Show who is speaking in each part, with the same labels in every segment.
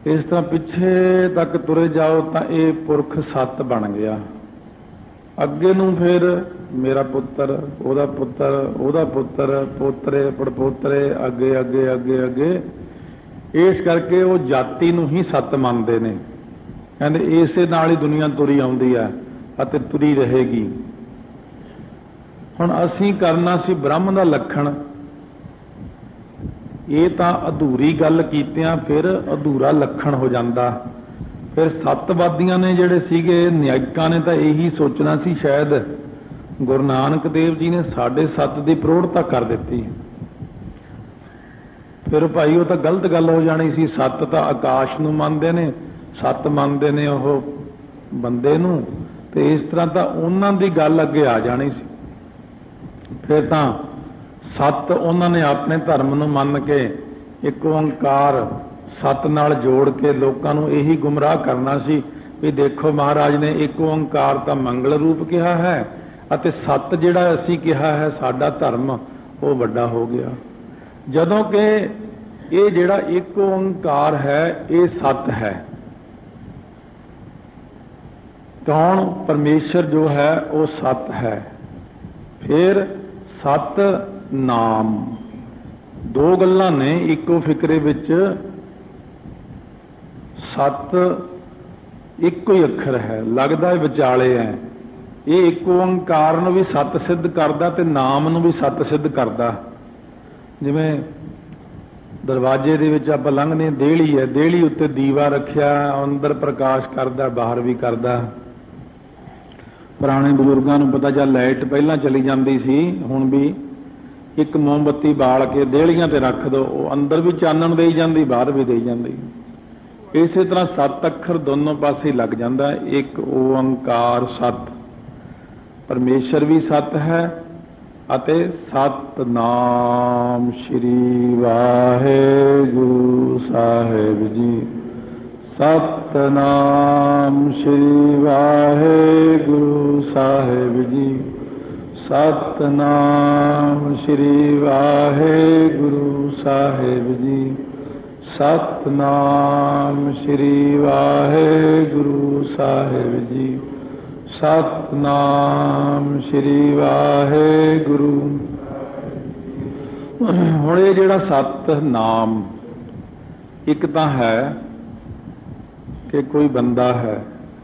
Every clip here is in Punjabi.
Speaker 1: इस तरह पिछे तक तुरे जाओ तो ये पुरख सत बन गया। अगे नूं फिर मेरा पुत्र, ओदा पुत्र, ओदा पुत्र, पोतरे पड़पोतरे, अगे अगे अगे अगे, इस करके वो जाति नूं ही सत मनते हैं। कहते इसे नाल ही दुनिया तुरी आउंदी है अते तुरी रहेगी। हुण असीं करना सी ब्रह्म दा लखण, ये तां अधूरी गल कीतियां फिर अधूरा लखण हो जाता। फिर सतवादियां ने जिहड़े सीगे न्यायिकां ने तां यही सोचना सी शायद गुरु नानक देव जी ने साढ़े सत की प्रौढ़ता कर दी। फिर भाई वो तो गलत गल हो जानी सी। सत तो आकाश नूं मनदे ने, सत मनदे ने ओह बंदे नूं, ते इस तरह तो उन्हां दी गल अगे आ जानी सी। फिर तां सत उन्होंने अपने धर्म नूं मन के एक ओंकार सत नाल जोड़ के लोगों नूं यही गुमराह करना सी भी देखो महाराज ने एक ओंकार का मंगल रूप कहा है अते सत जिहड़ा असीं कहा है साडा धर्म वो वड्डा हो गया। जदों कि ये जिहड़ा एक ओंकार है ये सत है। कौन? परमेश्वर जो है वो सत है। फिर सत नाम, दो गल्लां ने इको फिकरे विच। सत इको ही अखर है, लगदा विचाले है। ये एक ओंकार नूं भी सत सिद्ध करदा ते नाम नूं भी सत सिद्ध करदा। जिवें दरवाजे दे विच आपां लंघने देहली है, देहली उत्ते दीवा रखिया, अंदर प्रकाश करदा बाहर भी करदा। पुराने बजुर्गों को पता चल लाइट पहला चली जाती सी, हुण भी एक मोमबत्ती बाल के देहलियां ते रख दो, अंदर भी चानण दई जाती बाहर भी दई जाती। इस तरह सत अखर दोनों पासे लग जाता। एक ओंकार सत, परमेश्वर भी सत है अते सतनाम श्री वाहेगुरु साहिब जी। सतनाम श्री वाहेगुरु साहिब जी। सतनाम श्री वाहेगुरु साहिब जी। सतनाम श्री वाहेगुरु साहिब जी। सतनाम श्री वाहेगुरु। हुण ये जिहड़ा सतनाम एक तां है कि कोई बंदा है,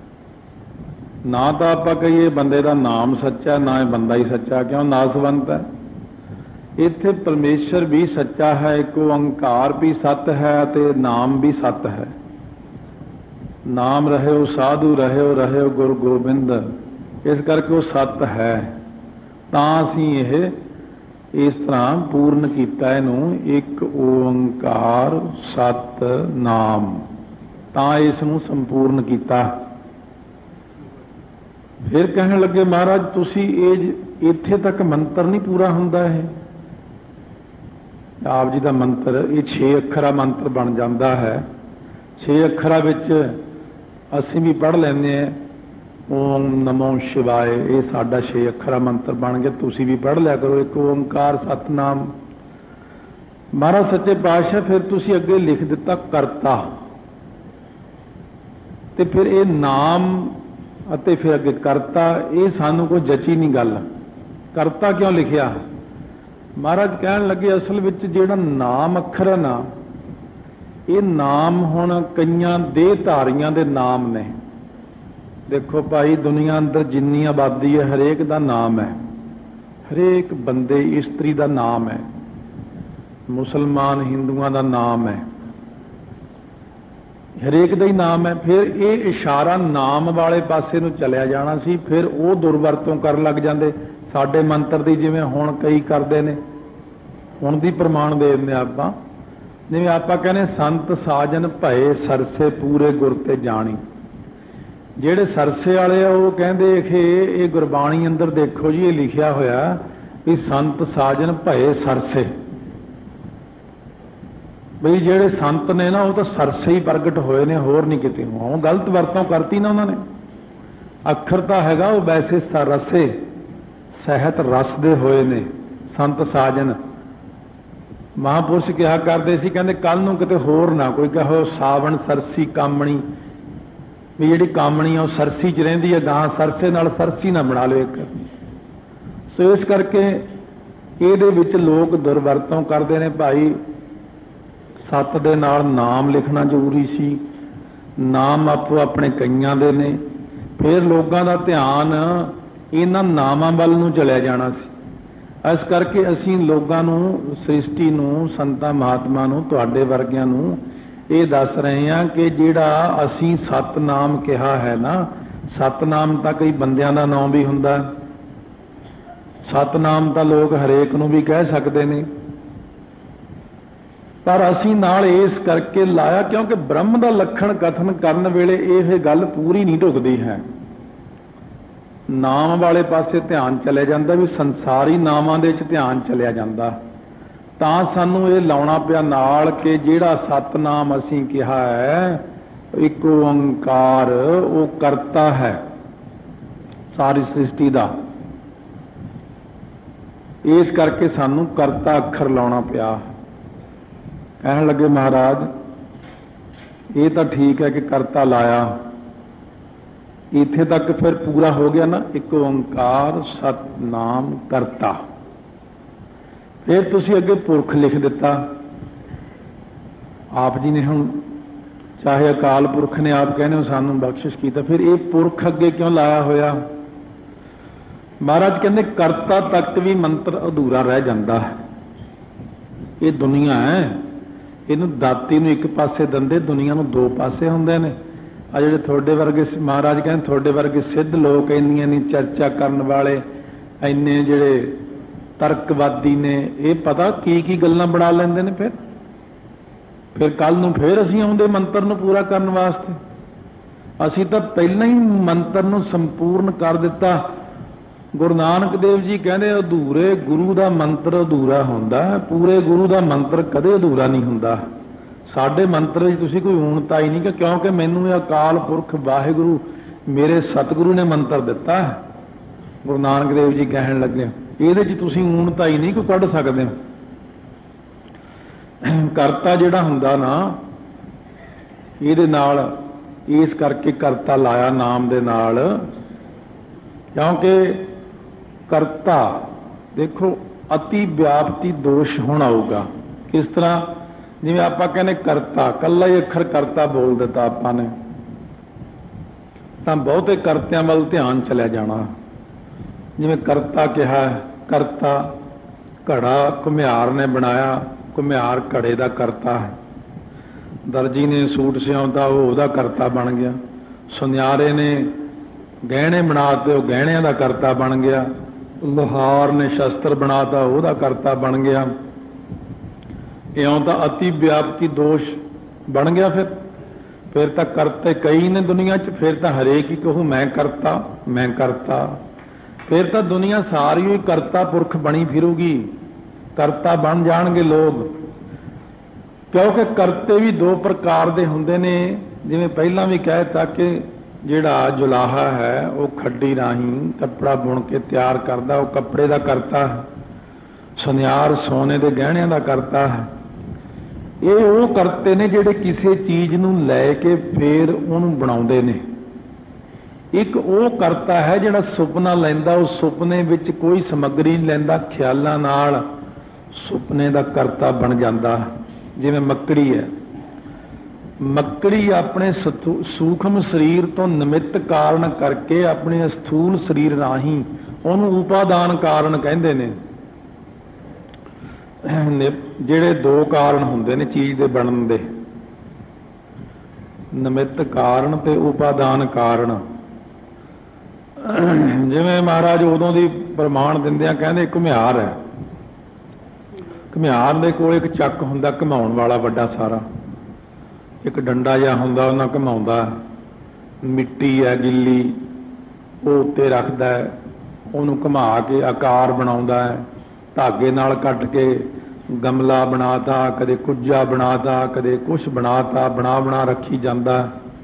Speaker 1: ना तो आप कहिए बंदे का नाम सच्चा, ना बंदा ही सच्चा, क्यों? नासवंत है। इत्थे परमेश्वर भी सच्चा है, एक ओंकार भी सत है ते नाम भी सत है। नाम रहे साधु रहे गुरु गोबिंद, इस करके वो सत है। तां असीं यह इस तरह पूर्ण किया इनू एक ओंकार सत नाम, तां इसनू संपूर्ण किया। फिर कहने लगे महाराज तुसी इत्थे तक मंत्र नहीं पूरा हुंदा है। आप जी का मंत्र ये 6 अखरा मंत्र बन जाता है। 6 अखरा विच असीं भी पढ़ लैंदे हैं ओम नमो शिवाय, ये साडा 6 अखरा मंत्र बन गया। तुसी भी पढ़ लिया करो एक ओंकार सतनाम। महाराज सच्चे पातशाह फिर तुसी अगे लिख दिता करता, ते फिर ये नाम अते फिर अगे करता, ये सानू कोई जची नहीं गल। करता क्यों लिखिया? महाराज कहन लगे असल विच जिहड़ा नाम अखर है ना, ये नाम हुण कईयां देहधारियां दे नाम ने। देखो भाई दुनिया अंदर जिन्नी आबादी है हरेक दा नाम है, हरेक बंदे इस्त्री दा नाम है, मुसलमान हिंदुआं दा नाम है, हरेक दा ही नाम है। फिर ये इशारा नाम वाले पासे नूं चलिया जाना सी, फिर वो दुरवरतों कर लग जाते साडे मंत्र दी, जिवें हुण कई करते हैं। हुण दी प्रमाण दे दिंदे आपां, जिवें आपां कहने संत साजन भए सरसे पूरे गुर ते जाणी। ਜਿਹੜੇ सरसे वाले आ वो कहते कि ये गुरबाणी अंदर देखो जी ये लिखिया होया भी संत साजन भए सरसे, बई जेड़े संत ने ना वो तो सरसे ही प्रगट होए ने, होर नहीं किते। वो गलत वरतों करती ना उन्होंने। अखर तो हैगा वो वैसे रसे सहत रस दे होए ने संत साजन, ਮਹਾਂਪੁਰਸ਼ ਕਿਹਾ ਕਰਦੇ ਸੀ, ਕਹਿੰਦੇ ਕੱਲ ਨੂੰ ਕਿਤੇ ਹੋਰ ਨਾ ਕੋਈ ਕਹੋ ਸਾਵਣ ਸਰਸੀ ਕਾਮਣੀ, ਵੀ ਜਿਹੜੀ ਕਾਮਣੀ ਆ ਉਹ ਸਰਸੀ 'ਚ ਰਹਿੰਦੀ ਹੈ, ਗਾਂ ਸਰਸੇ ਨਾਲ ਸਰਸੀ ਨਾ ਬਣਾ ਲਿਓ ਇੱਕ। ਸੋ ਇਸ ਕਰਕੇ ਇਹਦੇ ਵਿੱਚ ਲੋਕ ਦੁਰਵਰਤੋਂ ਕਰਦੇ ਨੇ। ਭਾਈ ਸੱਤ ਦੇ ਨਾਲ ਨਾਮ ਲਿਖਣਾ ਜ਼ਰੂਰੀ ਸੀ, ਨਾਮ ਆਪੋ ਆਪਣੇ ਕਈਆਂ ਦੇ ਨੇ, ਫਿਰ ਲੋਕਾਂ ਦਾ ਧਿਆਨ ਇਹਨਾਂ ਨਾਮਾਂ ਵੱਲ ਨੂੰ ਚਲਿਆ ਜਾਣਾ ਸੀ। ਇਸ ਕਰਕੇ ਅਸੀਂ ਲੋਕਾਂ ਨੂੰ, ਸ੍ਰਿਸ਼ਟੀ ਨੂੰ, ਸੰਤਾਂ ਮਹਾਤਮਾ ਨੂੰ, ਤੁਹਾਡੇ ਵਰਗਿਆਂ ਨੂੰ ਇਹ ਦੱਸ ਰਹੇ ਹਾਂ ਕਿ ਜਿਹੜਾ ਅਸੀਂ ਸਤਨਾਮ ਕਿਹਾ ਹੈ ਨਾ, ਸਤਨਾਮ ਤਾਂ ਕਈ ਬੰਦਿਆਂ ਦਾ ਨਾਮ ਵੀ ਹੁੰਦਾ, ਸਤਨਾਮ ਤਾਂ ਲੋਕ ਹਰੇਕ ਨੂੰ ਵੀ ਕਹਿ ਸਕਦੇ ਨੇ, ਪਰ ਅਸੀਂ ਨਾਲ ਇਸ ਕਰਕੇ ਲਾਇਆ ਕਿਉਂਕਿ ਬ੍ਰਹਮ ਦਾ ਲੱਖਣ ਕਥਨ ਕਰਨ ਵੇਲੇ ਇਹ ਗੱਲ ਪੂਰੀ ਨਹੀਂ ਢੁਕਦੀ ਹੈ। ਨਾਮ ਵਾਲੇ ਪਾਸੇ ਧਿਆਨ ਚਲਿਆ ਜਾਂਦਾ, ਵੀ ਸੰਸਾਰੀ ਨਾਮਾਂ ਦੇ ਵਿੱਚ ਧਿਆਨ ਚਲਿਆ ਜਾਂਦਾ, ਤਾਂ ਸਾਨੂੰ ਇਹ ਲਾਉਣਾ ਪਿਆ ਨਾਲ ਕਿ ਜਿਹੜਾ ਸਤਨਾਮ ਅਸੀਂ ਕਿਹਾ ਹੈ, ਇੱਕ ਓੰਕਾਰ, ਉਹ ਕਰਤਾ ਹੈ ਸਾਰੀ ਸ੍ਰਿਸ਼ਟੀ ਦਾ। ਇਸ ਕਰਕੇ ਸਾਨੂੰ ਕਰਤਾ ਅੱਖਰ ਲਾਉਣਾ ਪਿਆ। ਕਹਿਣ ਲੱਗੇ ਮਹਾਰਾਜ ਇਹ ਤਾਂ ਠੀਕ ਹੈ ਕਿ ਕਰਤਾ ਲਾਇਆ, ਇੱਥੇ ਤੱਕ ਫਿਰ ਪੂਰਾ ਹੋ ਗਿਆ ਨਾ, ਇੱਕ ਓੰਕਾਰ ਸਤਨਾਮ ਕਰਤਾ। ਫਿਰ ਤੁਸੀਂ ਅੱਗੇ ਪੁਰਖ ਲਿਖ ਦਿੱਤਾ। ਆਪ ਜੀ ਨੇ ਹੁਣ ਚਾਹੇ ਅਕਾਲ ਪੁਰਖ ਨੇ ਆਪ ਕਹਿੰਦੇ ਹੋ ਸਾਨੂੰ ਬਖਸ਼ਿਸ਼ ਕੀਤਾ, ਫਿਰ ਇਹ ਪੁਰਖ ਅੱਗੇ ਕਿਉਂ ਲਾਇਆ ਹੋਇਆ? ਮਹਾਰਾਜ ਕਹਿੰਦੇ ਕਰਤਾ ਤੱਕ ਵੀ ਮੰਤਰ ਅਧੂਰਾ ਰਹਿ ਜਾਂਦਾ ਹੈ। ਇਹ ਦੁਨੀਆ ਹੈ, ਇਹਨੂੰ ਦਾਤੀ ਨੂੰ ਇੱਕ ਪਾਸੇ ਦਿੰਦੇ, ਦੁਨੀਆ ਨੂੰ ਦੋ ਪਾਸੇ ਹੁੰਦੇ ਨੇ। ਆ ਜਿਹੜੇ ਤੁਹਾਡੇ ਵਰਗੇ, ਮਹਾਰਾਜ ਕਹਿੰਦੇ ਤੁਹਾਡੇ ਵਰਗੇ ਸਿੱਧ ਲੋਕ, ਇੰਨੀਆਂ ਨਹੀਂ ਚਰਚਾ ਕਰਨ ਵਾਲੇ, ਇੰਨੇ ਜਿਹੜੇ ਤਰਕਵਾਦੀ ਨੇ, ਇਹ ਪਤਾ ਕੀ ਕੀ ਗੱਲਾਂ ਬਣਾ ਲੈਂਦੇ ਨੇ। ਫਿਰ ਕੱਲ ਨੂੰ ਫਿਰ ਅਸੀਂ ਆਉਂਦੇ ਮੰਤਰ ਨੂੰ ਪੂਰਾ ਕਰਨ ਵਾਸਤੇ। ਅਸੀਂ ਤਾਂ ਪਹਿਲਾਂ ਹੀ ਮੰਤਰ ਨੂੰ ਸੰਪੂਰਨ ਕਰ ਦਿੱਤਾ। ਗੁਰੂ ਨਾਨਕ ਦੇਵ ਜੀ ਕਹਿੰਦੇ ਅਧੂਰੇ ਗੁਰੂ ਦਾ ਮੰਤਰ ਅਧੂਰਾ ਹੁੰਦਾ, ਪੂਰੇ ਗੁਰੂ ਦਾ ਮੰਤਰ ਕਦੇ ਅਧੂਰਾ ਨਹੀਂ ਹੁੰਦਾ। ਸਾਡੇ ਮੰਤਰ ਵਿੱਚ ਤੁਸੀਂ ਕੋਈ ਊਣਤਾ ਹੀ ਨਹੀਂ, ਕਿ ਕਿਉਂਕਿ ਮੈਨੂੰ ਇਹ ਅਕਾਲ ਪੁਰਖ ਵਾਹਿਗੁਰੂ ਮੇਰੇ ਸਤਿਗੁਰੂ ਨੇ ਮੰਤਰ ਦਿੱਤਾ। ਗੁਰੂ ਨਾਨਕ ਦੇਵ ਜੀ ਕਹਿਣ ਲੱਗੇ ਇਹਦੇ 'ਚ ਤੁਸੀਂ ਊਣਤਾ ਹੀ ਨਹੀਂ ਕੋਈ ਕੱਢ ਸਕਦੇ ਹੋ। ਕਰਤਾ ਜਿਹੜਾ ਹੁੰਦਾ ਨਾ, ਇਹਦੇ ਨਾਲ ਇਸ ਕਰਕੇ ਕਰਤਾ ਲਾਇਆ ਨਾਮ ਦੇ ਨਾਲ, ਕਿਉਂਕਿ ਕਰਤਾ ਦੇਖੋ ਅਤੀ ਵਿਆਪਤੀ ਦੋਸ਼ ਹੁਣ ਆਊਗਾ। ਕਿਸ ਤਰ੍ਹਾਂ? ਜਿਵੇਂ ਆਪਾਂ ਕਹਿੰਦੇ ਕਰਤਾ, ਕੱਲਾ ਹੀ ਅੱਖਰ ਕਰਤਾ ਬੋਲ ਦਿੱਤਾ ਆਪਾਂ ਨੇ, ਤਾਂ ਬਹੁਤੇ ਕਰਤਿਆਂ ਵੱਲ ਧਿਆਨ ਚਲਿਆ ਜਾਣਾ। ਜਿਵੇਂ ਕਰਤਾ ਕਿਹਾ, ਕਰਤਾ ਘੜਾ ਘੁਮਿਆਰ ਨੇ ਬਣਾਇਆ, ਘੁਮਿਆਰ ਘੜੇ ਦਾ ਕਰਤਾ ਹੈ। ਦਰਜੀ ਨੇ ਸੂਟ ਸਿਉਂਦਾ, ਉਹ ਉਹਦਾ ਕਰਤਾ ਬਣ ਗਿਆ। ਸੁਨਿਆਰੇ ਨੇ ਗਹਿਣੇ ਬਣਾਤੇ, ਉਹ ਗਹਿਣਿਆਂ ਦਾ ਕਰਤਾ ਬਣ ਗਿਆ। ਲੋਹਾਰ ਨੇ ਸ਼ਸਤਰ ਬਣਾਤਾ, ਉਹਦਾ ਕਰਤਾ ਬਣ ਗਿਆ। ਇਉਂ ਤਾਂ ਅਤੀ ਵਿਆਪਤੀ ਦੋਸ਼ ਬਣ ਗਿਆ। ਫਿਰ ਤਾਂ ਕਰਤੇ ਕਈ ਨੇ ਦੁਨੀਆ 'ਚ, ਫਿਰ ਤਾਂ ਹਰੇਕ ਹੀ ਕਹੂ ਮੈਂ ਕਰਤਾ, ਮੈਂ ਕਰਤਾ। ਫਿਰ ਤਾਂ ਦੁਨੀਆ ਸਾਰੀ ਹੀ ਕਰਤਾ ਪੁਰਖ ਬਣੀ ਫਿਰੂਗੀ, ਕਰਤਾ ਬਣ ਜਾਣਗੇ ਲੋਕ। ਕਿਉਂਕਿ ਕਰਤੇ ਵੀ ਦੋ ਪ੍ਰਕਾਰ ਦੇ ਹੁੰਦੇ ਨੇ। ਜਿਵੇਂ ਪਹਿਲਾਂ ਵੀ ਕਹਿ ਦਿੱਤਾ ਕਿ ਜਿਹੜਾ ਜੁਲਾਹਾ ਹੈ ਉਹ ਖੱਡੀ ਰਾਹੀਂ ਕੱਪੜਾ ਬੁਣ ਕੇ ਤਿਆਰ ਕਰਦਾ, ਉਹ ਕੱਪੜੇ ਦਾ ਕਰਤਾ ਹੈ। ਸੁਨਿਆਰ ਸੋਨੇ ਦੇ ਗਹਿਣਿਆਂ ਦਾ ਕਰਤਾ ਹੈ। ਇਹ ਉਹ ਕਰਤੇ ਨੇ ਜਿਹੜੇ ਕਿਸੇ ਚੀਜ਼ ਨੂੰ ਲੈ ਕੇ ਫੇਰ ਉਹਨੂੰ ਬਣਾਉਂਦੇ ਨੇ। ਇੱਕ ਉਹ ਕਰਤਾ ਹੈ ਜਿਹੜਾ ਸੁਪਨਾ ਲੈਂਦਾ, ਉਹ ਸੁਪਨੇ ਵਿੱਚ ਕੋਈ ਸਮੱਗਰੀ ਨਹੀਂ ਲੈਂਦਾ, ਖਿਆਲਾਂ ਨਾਲ ਸੁਪਨੇ ਦਾ ਕਰਤਾ ਬਣ ਜਾਂਦਾ। ਜਿਵੇਂ ਮੱਕੜੀ ਹੈ, ਮੱਕੜੀ ਆਪਣੇ ਸੂਖਮ ਸਰੀਰ ਤੋਂ ਨਿਮਿਤ ਕਾਰਨ ਕਰਕੇ ਆਪਣੇ ਸਥੂਲ ਸਰੀਰ ਰਾਹੀਂ ਉਹਨੂੰ ਉਪਾਦਾਨ ਕਾਰਨ ਕਹਿੰਦੇ ਨੇ। ਜਿਹੜੇ ਦੋ ਕਾਰਨ ਹੁੰਦੇ ਨੇ ਚੀਜ਼ ਦੇ ਬਣਨ ਦੇ, ਨਿਮਿਤ ਕਾਰਨ ਤੇ ਉਪਾਦਾਨ ਕਾਰਨ। ਜਿਵੇਂ ਮਹਾਰਾਜ ਉਦੋਂ ਦੀ ਪ੍ਰਮਾਣ ਦਿੰਦੇ ਆ, ਕਹਿੰਦੇ ਘੁਮਿਆਰ ਹੈ, ਘੁਮਿਆਰ ਦੇ ਕੋਲ ਇੱਕ ਚੱਕ ਹੁੰਦਾ ਘੁਮਾਉਣ ਵਾਲਾ ਵੱਡਾ ਸਾਰਾ, ਇੱਕ ਡੰਡਾ ਜਿਹਾ ਹੁੰਦਾ, ਉਹਨਾਂ ਘੁਮਾਉਂਦਾ। ਮਿੱਟੀ ਹੈ ਗਿੱਲੀ, ਉਹ ਉੱਤੇ ਰੱਖਦਾ ਹੈ, ਉਹਨੂੰ ਘੁਮਾ ਕੇ ਆਕਾਰ ਬਣਾਉਂਦਾ ਹੈ। ਧਾਗੇ ਨਾਲ ਕੱਟ ਕੇ ਗਮਲਾ ਬਣਾਤਾ, ਕਦੇ ਕੁੱਜਾ ਬਣਾਤਾ, ਕਦੇ ਕੁਛ ਬਣਾਤਾ, ਬਣਾ ਰੱਖੀ ਜਾਂਦਾ।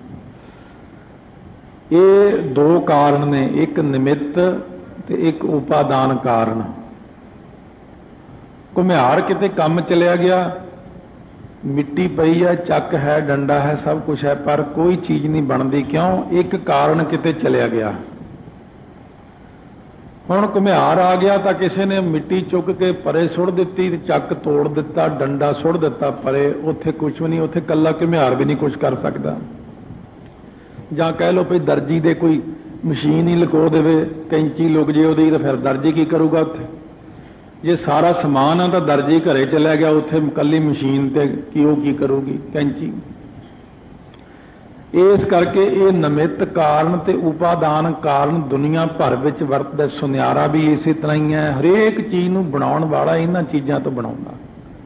Speaker 1: ਇਹ ਦੋ ਕਾਰਨ ਨੇ, ਇੱਕ ਨਿਮਿਤ ਤੇ ਇੱਕ ਉਪਾਦਾਨ ਕਾਰਨ। ਘੁਮਿਆਰ ਕਿਤੇ ਕੰਮ ਚਲਿਆ ਗਿਆ, ਮਿੱਟੀ ਪਈ ਹੈ, ਚੱਕ ਹੈ, ਡੰਡਾ ਹੈ, ਸਭ ਕੁਝ ਹੈ, ਪਰ ਕੋਈ ਚੀਜ਼ ਨਹੀਂ ਬਣਦੀ। ਕਿਉਂ? ਇੱਕ ਕਾਰਨ ਕਿਤੇ ਚਲਿਆ ਗਿਆ। ਹੁਣ ਘੁਮਿਆਰ ਆ ਗਿਆ ਤਾਂ ਕਿਸੇ ਨੇ ਮਿੱਟੀ ਚੁੱਕ ਕੇ ਪਰੇ ਸੁੱਟ ਦਿੱਤੀ, ਚੱਕ ਤੋੜ ਦਿੱਤਾ, ਡੰਡਾ ਸੁੱਟ ਦਿੱਤਾ ਪਰੇ, ਉੱਥੇ ਕੁਝ ਵੀ ਨਹੀਂ, ਉੱਥੇ ਇਕੱਲਾ ਘੁਮਿਆਰ ਵੀ ਨਹੀਂ ਕੁਝ ਕਰ ਸਕਦਾ। ਜਾਂ ਕਹਿ ਲਓ ਵੀ ਦਰਜੀ ਦੇ ਕੋਈ ਮਸ਼ੀਨ ਹੀ ਲੁਕੋ ਦੇਵੇ, ਕੈਂਚੀ ਲੁਕ ਜੇ ਉਹਦੀ, ਤਾਂ ਫਿਰ ਦਰਜੀ ਕੀ ਕਰੂਗਾ ਉੱਥੇ? ਜੇ ਸਾਰਾ ਸਮਾਨ ਆ ਤਾਂ ਦਰਜੀ ਘਰੇ ਚਲਿਆ ਗਿਆ, ਉੱਥੇ ਇਕੱਲੀ ਮਸ਼ੀਨ ਤੇ ਉਹ ਕੀ ਕਰੂਗੀ? ਕੈਂਚੀ। ਇਸ ਕਰਕੇ ਇਹ ਨਿਮਿਤ ਕਾਰਨ ਤੇ ਉਪਾਦਾਨ ਕਾਰਨ ਦੁਨੀਆ ਭਰ ਵਿੱਚ ਵਰਤਦਾ। ਸੁਨਿਆਰਾ ਵੀ ਇਸੇ ਤਰ੍ਹਾਂ ਹੀ ਹੈ, ਹਰੇਕ ਚੀਜ਼ ਨੂੰ ਬਣਾਉਣ ਵਾਲਾ ਇਹਨਾਂ ਚੀਜ਼ਾਂ ਤੋਂ ਬਣਾਉਂਦਾ।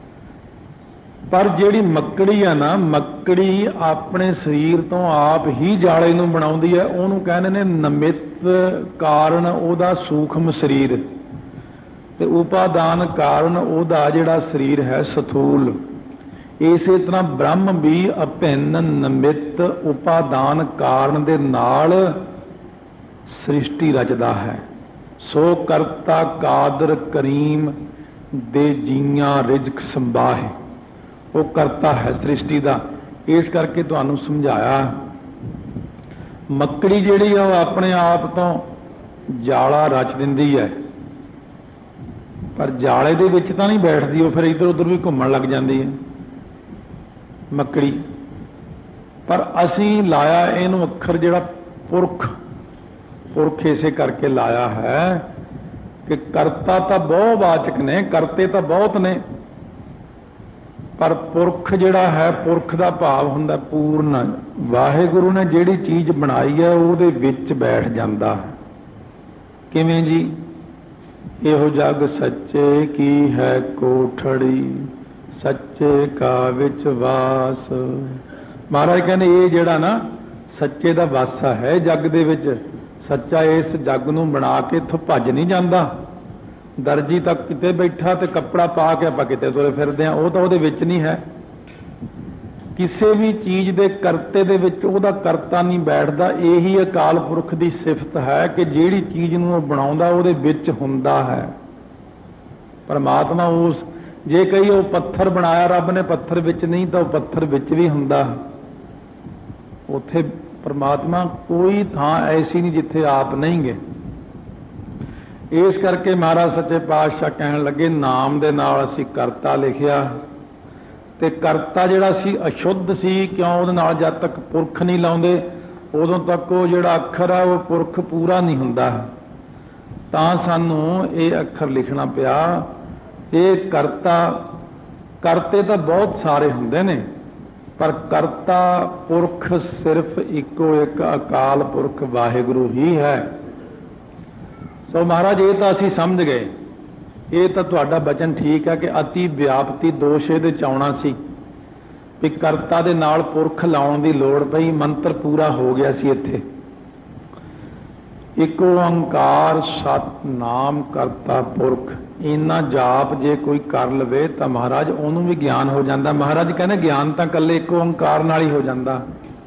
Speaker 1: ਪਰ ਜਿਹੜੀ ਮੱਕੜੀ ਆ ਨਾ, ਮੱਕੜੀ ਆਪਣੇ ਸਰੀਰ ਤੋਂ ਆਪ ਹੀ ਜਾਲੇ ਨੂੰ ਬਣਾਉਂਦੀ ਹੈ। ਉਹਨੂੰ ਕਹਿੰਦੇ ਨੇ ਨਿਮਿਤ ਕਾਰਨ ਉਹਦਾ ਸੂਖਮ ਸਰੀਰ, ਤੇ ਉਪਾਦਾਨ ਕਾਰਨ ਉਹਦਾ ਜਿਹੜਾ ਸਰੀਰ ਹੈ ਸਥੂਲ। ਇਸੇ ਤਰ੍ਹਾਂ ਬ੍ਰਹਮ ਵੀ ਅਭਿੰਨ ਨਿਮਿਤ ਉਪਾਦਾਨ ਕਾਰਨ ਦੇ ਨਾਲ ਸ੍ਰਿਸ਼ਟੀ ਰਚਦਾ ਹੈ। ਸੋ ਕਰਤਾ ਕਾਦਰ ਕਰੀਮ ਦੇ ਜੀਆਂ ਰਿਜ਼ਕ ਸੰਭਾਹੇ, ਉਹ ਕਰਤਾ ਹੈ ਸ੍ਰਿਸ਼ਟੀ ਦਾ। ਇਸ ਕਰਕੇ ਤੁਹਾਨੂੰ ਸਮਝਾਇਆ, ਮੱਕੜੀ ਜਿਹੜੀ ਆ ਉਹ ਆਪਣੇ ਆਪ ਤੋਂ ਜਾਲਾ ਰਚ ਦਿੰਦੀ ਹੈ, ਪਰ ਜਾਲੇ ਦੇ ਵਿੱਚ ਤਾਂ ਨਹੀਂ ਬੈਠਦੀ, ਉਹ ਫਿਰ ਇੱਧਰ ਉੱਧਰ ਵੀ ਘੁੰਮਣ ਲੱਗ ਜਾਂਦੀ ਹੈ ਮੱਕੜੀ। ਪਰ ਅਸੀਂ ਲਾਇਆ ਇਹਨੂੰ ਅੱਖਰ ਜਿਹੜਾ ਪੁਰਖ, ਪੁਰਖ ਇਸੇ ਕਰਕੇ ਲਾਇਆ ਹੈ ਕਿ ਕਰਤਾ ਤਾਂ ਬਹੁਵਾਚਕ ਨੇ, ਕਰਤੇ ਤਾਂ ਬਹੁਤ ਨੇ, ਪਰ ਪੁਰਖ ਜਿਹੜਾ ਹੈ, ਪੁਰਖ ਦਾ ਭਾਵ ਹੁੰਦਾ ਪੂਰਨ। ਵਾਹਿਗੁਰੂ ਨੇ ਜਿਹੜੀ ਚੀਜ਼ ਬਣਾਈ ਹੈ ਉਹਦੇ ਵਿੱਚ ਬੈਠ ਜਾਂਦਾ ਹੈ। ਕਿਵੇਂ ਜੀ? ਇਹੋ ਜਗ ਸੱਚੇ ਕੀ ਹੈ ਕੋਠੜੀ, ਸੱਚੇ ਕਾ ਵਿੱਚ ਵਾਸ। ਮਹਾਰਾਜ ਕਹਿੰਦੇ ਇਹ ਜਿਹੜਾ ਨਾ ਸੱਚੇ ਦਾ ਵਾਸਾ ਹੈ ਜੱਗ ਦੇ ਵਿੱਚ, ਸੱਚਾ ਇਸ ਜੱਗ ਨੂੰ ਬਣਾ ਕੇ ਇੱਥੋਂ ਭੱਜ ਨਹੀਂ ਜਾਂਦਾ। ਦਰਜੀ ਤਾਂ ਕਿਤੇ ਬੈਠਾ ਤੇ ਕੱਪੜਾ ਪਾ ਕੇ ਆਪਾਂ ਕਿਤੇ ਤੁਰੇ ਫਿਰਦੇ ਹਾਂ, ਉਹ ਤਾਂ ਉਹਦੇ ਵਿੱਚ ਨਹੀਂ ਹੈ। ਕਿਸੇ ਵੀ ਚੀਜ਼ ਦੇ ਕਰਤੇ ਦੇ ਵਿੱਚ ਉਹਦਾ ਕਰਤਾ ਨਹੀਂ ਬੈਠਦਾ। ਇਹੀ ਅਕਾਲ ਪੁਰਖ ਦੀ ਸਿਫਤ ਹੈ ਕਿ ਜਿਹੜੀ ਚੀਜ਼ ਨੂੰ ਉਹ ਬਣਾਉਂਦਾ ਉਹਦੇ ਵਿੱਚ ਹੁੰਦਾ ਹੈ ਪਰਮਾਤਮਾ। ਉਸ ਜੇ ਕਹੀ ਉਹ ਪੱਥਰ ਬਣਾਇਆ ਰੱਬ ਨੇ, ਪੱਥਰ ਵਿੱਚ ਨਹੀਂ, ਤਾਂ ਉਹ ਪੱਥਰ ਵਿੱਚ ਵੀ ਹੁੰਦਾ। ਉੱਥੇ ਪਰਮਾਤਮਾ ਕੋਈ ਥਾਂ ਐਸੀ ਨਹੀਂ ਜਿੱਥੇ ਆਪ ਨਹੀਂ ਗੇ। ਇਸ ਕਰਕੇ ਮਹਾਰਾਜ ਸੱਚੇ ਪਾਤਸ਼ਾਹ ਕਹਿਣ ਲੱਗੇ, ਨਾਮ ਦੇ ਨਾਲ ਅਸੀਂ ਕਰਤਾ ਲਿਖਿਆ, ਤੇ ਕਰਤਾ ਜਿਹੜਾ ਸੀ ਅਸ਼ੁੱਧ ਸੀ। ਕਿਉਂ? ਉਹਦੇ ਨਾਲ ਜਦ ਤੱਕ ਪੁਰਖ ਨਹੀਂ ਲਾਉਂਦੇ ਉਦੋਂ ਤੱਕ ਉਹ ਜਿਹੜਾ ਅੱਖਰ ਆ ਉਹ ਪੁਰਖ ਪੂਰਾ ਨਹੀਂ ਹੁੰਦਾ। ਤਾਂ ਸਾਨੂੰ ਇਹ ਅੱਖਰ ਲਿਖਣਾ ਪਿਆ। ਇਹ ਕਰਤਾ, ਕਰਤੇ ਤਾਂ ਬਹੁਤ ਸਾਰੇ ਹੁੰਦੇ ਨੇ, ਪਰ ਕਰਤਾ ਪੁਰਖ ਸਿਰਫ ਇੱਕੋ ਇੱਕ ਅਕਾਲ ਪੁਰਖ ਵਾਹਿਗੁਰੂ ਹੀ ਹੈ। ਸੋ ਮਹਾਰਾਜ ਇਹ ਤਾਂ ਅਸੀਂ ਸਮਝ ਗਏ। ਇਹ ਤਾਂ ਤੁਹਾਡਾ ਬਚਨ ਠੀਕ ਹੈ ਕਿ ਅਤੀ ਵਿਆਪਤੀ ਦੋਸ਼ ਇਹਦੇ ਚ ਆਉਣਾ ਸੀ, ਵੀ ਕਰਤਾ ਦੇ ਨਾਲ ਪੁਰਖ ਲਾਉਣ ਦੀ ਲੋੜ ਪਈ। ਮੰਤਰ ਪੂਰਾ ਹੋ ਗਿਆ ਸੀ ਇੱਥੇ। ਇੱਕ ਓੰਕਾਰ ਸਤਿਨਾਮ ਕਰਤਾ ਪੁਰਖ, ਇੰਨਾ ਜਾਪ ਜੇ ਕੋਈ ਕਰ ਲਵੇ ਤਾਂ ਮਹਾਰਾਜ ਉਹਨੂੰ ਵੀ ਗਿਆਨ ਹੋ ਜਾਂਦਾ। ਮਹਾਰਾਜ ਕਹਿੰਦੇ ਗਿਆਨ ਤਾਂ ਇਕੱਲੇ ਇੱਕ ਓੰਕਾਰ ਨਾਲ ਹੀ ਹੋ ਜਾਂਦਾ।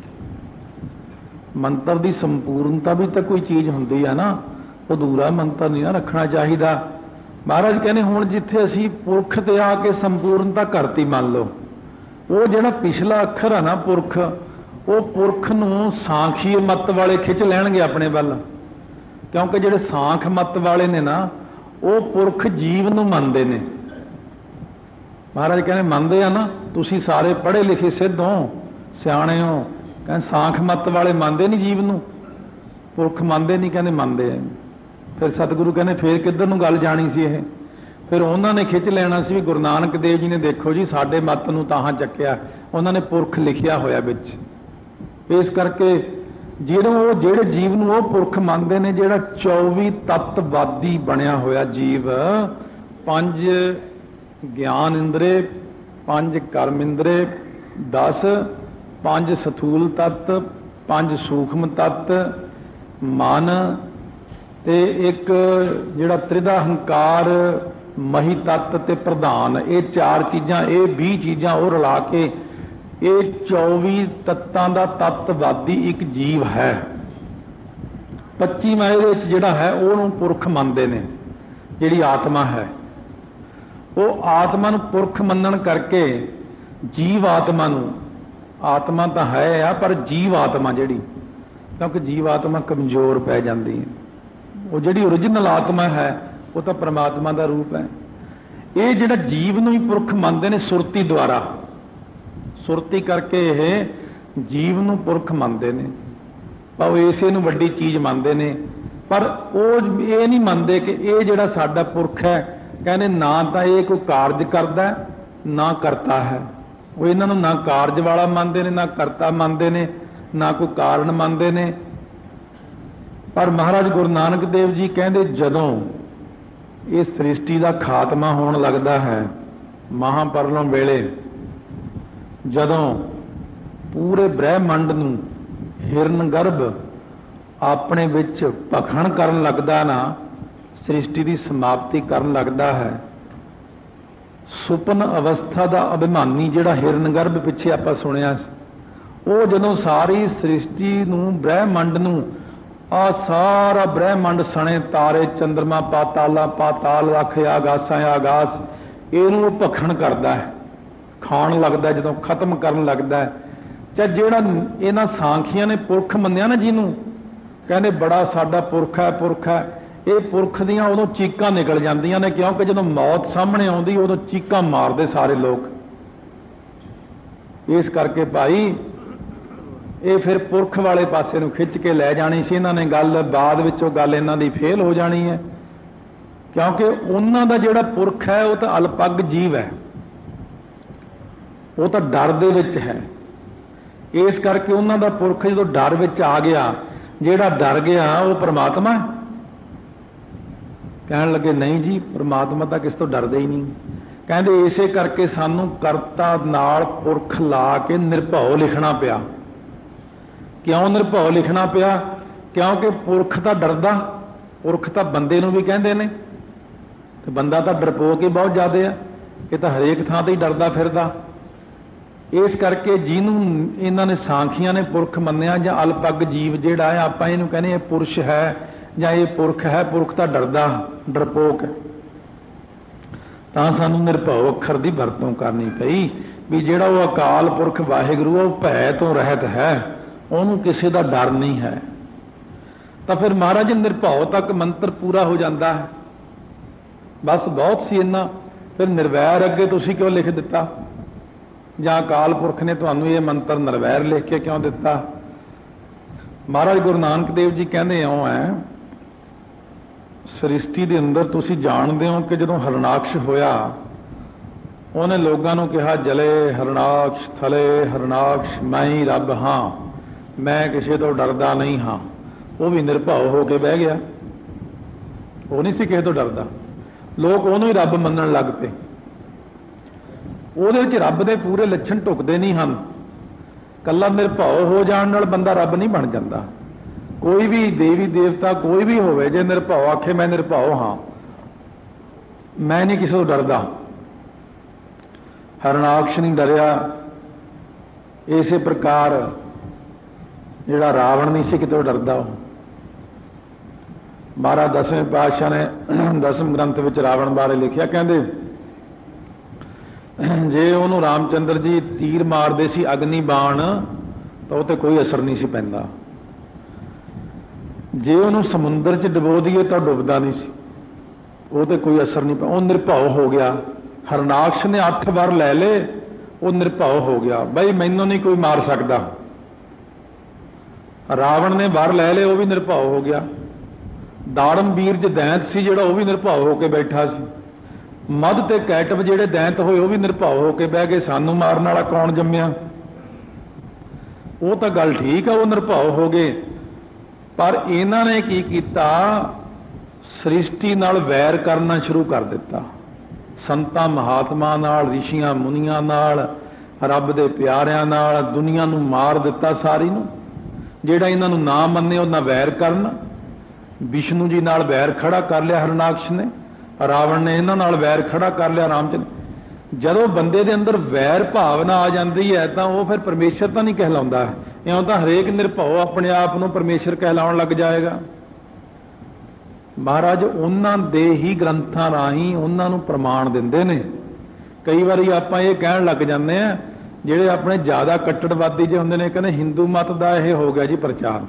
Speaker 1: ਮੰਤਰ ਦੀ ਸੰਪੂਰਨਤਾ ਵੀ ਤਾਂ ਕੋਈ ਚੀਜ਼ ਹੁੰਦੀ ਹੈ ਨਾ, ਅਧੂਰਾ ਮੰਤਰ ਨਹੀਂ ਨਾ ਰੱਖਣਾ ਚਾਹੀਦਾ। ਮਹਾਰਾਜ ਕਹਿੰਦੇ ਹੁਣ ਜਿੱਥੇ ਅਸੀਂ ਪੁਰਖ ਤੇ ਆ ਕੇ ਸੰਪੂਰਨਤਾ ਕਰਤੀ ਮੰਨ ਲਓ, ਉਹ ਜਿਹੜਾ ਪਿਛਲਾ ਅੱਖਰ ਆ ਨਾ ਪੁਰਖ, ਉਹ ਪੁਰਖ ਨੂੰ ਸਾਂਖੀ ਮੱਤ ਵਾਲੇ ਖਿੱਚ ਲੈਣਗੇ ਆਪਣੇ ਵੱਲ। ਕਿਉਂਕਿ ਜਿਹੜੇ ਸਾਂਖ ਮੱਤ ਵਾਲੇ ਨੇ ਨਾ, ਉਹ ਪੁਰਖ ਜੀਵ ਨੂੰ ਮੰਨਦੇ ਨੇ। ਮਹਾਰਾਜ ਕਹਿੰਦੇ ਮੰਨਦੇ ਆ ਨਾ, ਤੁਸੀਂ ਸਾਰੇ ਪੜ੍ਹੇ ਲਿਖੇ ਸਿੱਧ ਹੋ, ਸਿਆਣੇ ਹੋ। ਕਹਿੰਦੇ ਸਾਂਖ ਮੱਤ ਵਾਲੇ ਮੰਨਦੇ ਨਹੀਂ ਜੀਵ ਨੂੰ, ਪੁਰਖ ਮੰਨਦੇ ਨਹੀਂ। ਕਹਿੰਦੇ ਮੰਨਦੇ ਆ। ਫਿਰ ਸਤਿਗੁਰੂ ਕਹਿੰਦੇ ਫੇਰ ਕਿੱਧਰ ਨੂੰ ਗੱਲ ਜਾਣੀ ਸੀ ਇਹ? ਫਿਰ ਉਹਨਾਂ ਨੇ ਖਿੱਚ ਲੈਣਾ ਸੀ ਵੀ ਗੁਰੂ ਨਾਨਕ ਦੇਵ ਜੀ ਨੇ ਦੇਖੋ ਜੀ ਸਾਡੇ ਮੱਤ ਨੂੰ ਤਾਹਾਂ ਚੱਕਿਆ, ਉਹਨਾਂ ਨੇ ਪੁਰਖ ਲਿਖਿਆ ਹੋਇਆ ਵਿੱਚ। ਇਸ ਕਰਕੇ ਜਿਹੜੇ ਜੀਵ ਨੂੰ ਉਹ ਪੁਰਖ ਮੰਨਦੇ ਨੇ, ਜਿਹੜਾ 24 ਤੱਤਵਾਦੀ ਬਣਿਆ ਹੋਇਆ ਜੀਵ, 5 ਗਿਆਨ ਇੰਦਰੇ, 5 ਕਰਮ ਇੰਦਰੇ, 10 5 ਸਥੂਲ ਤੱਤ, 5 ਸੂਖਮ ਤੱਤ, ਮਨ ਤੇ ਇੱਕ ਜਿਹੜਾ ਤ੍ਰਿਦਾ ਹੰਕਾਰ, ਮਹੀ ਤੱਤ ਤੇ ਪ੍ਰਧਾਨ, ਇਹ 4 ਚੀਜ਼ਾਂ, ਇਹ 20 ਚੀਜ਼ਾਂ ਉਹ ਰਲਾ ਕੇ ਇਹ 24 ਤੱਤਾਂ ਦਾ ਤੱਤਵਾਦੀ ਇੱਕ ਜੀਵ ਹੈ। 25ਵਾਂ ਇਹਦੇ ਵਿੱਚ ਜਿਹੜਾ ਹੈ ਉਹਨੂੰ ਪੁਰਖ ਮੰਨਦੇ ਨੇ, ਜਿਹੜੀ ਆਤਮਾ ਹੈ। वो आत्मा नूं पुरख मनण करके जीव आत्मा नूं, आत्मा तो है आ पर जीव आत्मा जिहड़ी, क्योंकि जीव आत्मा कमजोर पै जाती है, वो जिहड़ी ओरिजिनल आत्मा है वो तो परमात्मा का रूप है। ये जिहड़ा जीव नूं ही पुरख मनते हैं सुरती द्वारा, सुरती करके ये जीव नूं पुरख मनते हैं, पर इसे नूं वड्डी चीज़ मनते हैं, पर वो ये नहीं मनते कि ये जिहड़ा साडा पुरख है, कहने ना तो ये कोई कारज करता ना करता है, वो इन्हों ना कारज वाला मानते हैं ना करता मानते हैं ना कोई कारण मानते हैं। पर महाराज गुरु नानक देव जी कहते जदों ये सृष्टि का खात्मा होने लगता है महापरलों वेले, जदों पूरे ब्रह्मंड नूं हिरन गर्भ अपने विच भखण करन लगदा ना, सृष्टि की समाप्ति करन लगता है, सुपन अवस्था का अभिमानी जिहड़ा हिरन गर्भ पिछे आपां सुनिया, वो जदों सारी सृष्टि नूं ब्रह्मंड नूं आ सारा ब्रह्मंड सने तारे चंद्रमा पाताला पाताल रख आगासा आगास इहनूं भखण करता है, खाण लगता है, जदों खत्म करन लगता है। चाहे जिहड़ा इन्हां सांखियां ने पुरख मन्निया ना, जिन्हों कहते बड़ा साडा पुरख है, ये पुरख दियां उदों चीकां निकल जांदियां ने, क्योंकि जदों मौत सामने आउंदी उदों चीकां मारदे सारे लोग। इस करके भाई ये फिर पुरख वाले पासे नूं खिंच के लै जानी सी, इन्हां ने गल बाद विचों गल इन्हां दी फेल हो जानी है, क्योंकि उन्हां दा जिहड़ा पुरख है वो तो अल्पग जीव है, वो तो डर दे विच है। इस करके उन्हां दा पुरख जदों डर विच आ गया, जिहड़ा डर गया वो परमात्मा है। कहन लगे नहीं जी परमात्मा तो किस तो डरदे ही नहीं, कहते इसे करके सानू करता नाल पुरख ला के निरभव लिखना पिया। क्यों निरभव लिखना पिया? क्योंकि पुरख तो डरदा, पुरख तो बंदे नूं भी कहंदे ने, ते बंदा तो डरपोक ही बहुत ज्यादा है, ये तो हरेक थां ते ही डरदा फिरदा। इस करके जिन्हों इन्हां ने सांखियां ने पुरख मन्निया जां अल्पग जीव जिहड़ा है, आपां इहनूं कहने ये पुरुष है जां ये पुरख है, पुरख तो डरदा डरपोक है, तां सानूं निरभव अखर की वरतों करनी पई भी जिहड़ा वो अकाल पुरख वाहिगुरू वो भै तो रहत है, उहनूं किसी का डर नहीं है। तो फिर महाराज निरभव तक मंत्र पूरा हो जाता है, बस बहुत सी इन्ना। फिर निर्वैर अगे तुसीं क्यों लिख दिता, जां अकाल पुरख ने तुहानूं ये मंत्र निर्वैर लिख के क्यों दिता? महाराज गुरु नानक देव जी कहते इउं है, सृष्टि के अंदर तुसीं जाणदे हो कि जदों हरनाक्ष होया, उन्हें लोगों को कहा जले हरनाक्ष थले हरनाक्ष मैं ही रब हाँ, मैं किसी तो डरदा नहीं हाँ। वो भी निरभव होकर बह गया, वो नहीं सी किसी तो डरदा, लोग उन्होंने ही रब मनण लग पे। ਉਹਦੇ ਵਿੱਚ ਰੱਬ ਦੇ ਪੂਰੇ ਲੱਛਣ ਢੁਕਦੇ ਨਹੀਂ ਹਨ। ਕੱਲਾ ਨਿਰਭਉ ਹੋ ਜਾਣ ਨਾਲ ਬੰਦਾ ਰੱਬ ਨਹੀਂ ਬਣ ਜਾਂਦਾ। ਕੋਈ ਵੀ ਦੇਵੀ ਦੇਵਤਾ ਕੋਈ ਵੀ ਹੋਵੇ, ਜੇ ਨਿਰਭਉ ਆਖੇ ਮੈਂ ਨਿਰਭਉ ਹਾਂ, ਮੈਂ ਨਹੀਂ ਕਿਸੇ ਤੋਂ ਡਰਦਾ, ਹਰਨਾਕਸ਼ ਨਹੀਂ ਡਰਿਆ। ਇਸੇ ਪ੍ਰਕਾਰ ਜਿਹੜਾ ਰਾਵਣ ਨਹੀਂ ਸੀ ਕਿਤੋਂ ਡਰਦਾ। ਉਹ ਮਹਾਰਾਜ ਦਸਵੇਂ ਪਾਤਸ਼ਾਹ ਨੇ ਦਸਮ ਗ੍ਰੰਥ ਵਿੱਚ ਰਾਵਣ ਬਾਰੇ ਲਿਖਿਆ, ਕਹਿੰਦੇ ਜੇ ਉਹਨੂੰ ਰਾਮਚੰਦਰ ਜੀ ਤੀਰ ਮਾਰਦੇ ਸੀ ਅਗਨੀ ਬਾਣ ਤਾਂ ਉਹ ਤੇ ਕੋਈ ਅਸਰ ਨਹੀਂ ਸੀ ਪੈਂਦਾ, ਜੇ ਉਹਨੂੰ ਸਮੁੰਦਰ 'ਚ ਡੁਬੋ ਦਈਏ ਤਾਂ ਡੁੱਬਦਾ ਨਹੀਂ ਸੀ, ਉਹ ਤੇ ਕੋਈ ਅਸਰ ਨਹੀਂ ਪਿਆ। ਉਹ ਨਿਰਭਉ ਹੋ ਗਿਆ। ਹਰਨਾਕਸ਼ ਨੇ 8 ਵਾਰ ਲੈ ਲਏ, ਉਹ ਨਿਰਭਉ ਹੋ ਗਿਆ, ਬਈ ਮੈਨੂੰ ਨਹੀਂ ਕੋਈ ਮਾਰ ਸਕਦਾ। ਰਾਵਣ ਨੇ ਵਾਰ ਲੈ ਲਏ, ਉਹ ਵੀ ਨਿਰਭਉ ਹੋ ਗਿਆ। ਦਾੜਮ ਵੀਰ ਜ ਦੈਂਤ ਸੀ ਜਿਹੜਾ, ਉਹ ਵੀ ਨਿਰਭਉ ਹੋ ਕੇ ਬੈਠਾ ਸੀ। ਮੱਧ ਤੇ ਕੈਟਵ ਜਿਹੜੇ ਦੈਂਤ ਹੋਏ, ਉਹ ਵੀ ਨਿਰਭਉ ਹੋ ਕੇ ਬਹਿ ਗਏ, ਸਾਨੂੰ ਮਾਰਨ ਵਾਲਾ ਕੌਣ ਜੰਮਿਆ। ਉਹ ਤਾਂ ਗੱਲ ਠੀਕ ਆ, ਉਹ ਨਿਰਭਉ ਹੋ ਗਏ। ਪਰ ਇਹਨਾਂ ਨੇ ਕੀ ਕੀਤਾ, ਸ੍ਰਿਸ਼ਟੀ ਨਾਲ ਵੈਰ ਕਰਨਾ ਸ਼ੁਰੂ ਕਰ ਦਿੱਤਾ। ਸੰਤਾਂ ਮਹਾਤਮਾ ਨਾਲ, ਰਿਸ਼ੀਆਂ ਮੁਨੀਆਂ ਨਾਲ, ਰੱਬ ਦੇ ਪਿਆਰਿਆਂ ਨਾਲ ਦੁਨੀਆ ਨੂੰ ਮਾਰ ਦਿੱਤਾ ਸਾਰੀ ਨੂੰ। ਜਿਹੜਾ ਇਹਨਾਂ ਨੂੰ ਨਾ ਮੰਨੇ ਉਹ ਨਾਲ ਵੈਰ ਕਰਨ। ਵਿਸ਼ਨੂੰ ਜੀ ਨਾਲ ਵੈਰ ਖੜਾ ਕਰ ਲਿਆ ਹਰਨਾਕਸ਼ ਨੇ, ਰਾਵਣ ਨੇ ਇਹਨਾਂ ਨਾਲ ਵੈਰ ਖੜਾ ਕਰ ਲਿਆ ਰਾਮਚੰਦਰ। ਜਦੋਂ ਬੰਦੇ ਦੇ ਅੰਦਰ ਵੈਰ ਭਾਵਨਾ ਆ ਜਾਂਦੀ ਹੈ ਤਾਂ ਉਹ ਫਿਰ ਪਰਮੇਸ਼ਰ ਤਾਂ ਨਹੀਂ ਕਹਿਲਾਉਂਦਾ। ਇਉਂ ਤਾਂ ਹਰੇਕ ਨਿਰਭਉ ਆਪਣੇ ਆਪ ਨੂੰ ਪਰਮੇਸ਼ਰ ਕਹਿਲਾਉਣ ਲੱਗ ਜਾਏਗਾ। ਮਹਾਰਾਜ ਉਹਨਾਂ ਦੇ ਹੀ ਗ੍ਰੰਥਾਂ ਰਾਹੀਂ ਉਹਨਾਂ ਨੂੰ ਪ੍ਰਮਾਣ ਦਿੰਦੇ ਨੇ। ਕਈ ਵਾਰੀ ਆਪਾਂ ਇਹ ਕਹਿਣ ਲੱਗ ਜਾਂਦੇ ਆ, ਜਿਹੜੇ ਆਪਣੇ ਜ਼ਿਆਦਾ ਕੱਟੜਵਾਦੀ ਜਿਹੇ ਹੁੰਦੇ ਨੇ, ਕਹਿੰਦੇ ਹਿੰਦੂ ਮਤ ਦਾ ਇਹ ਹੋ ਗਿਆ ਜੀ ਪ੍ਰਚਾਰ।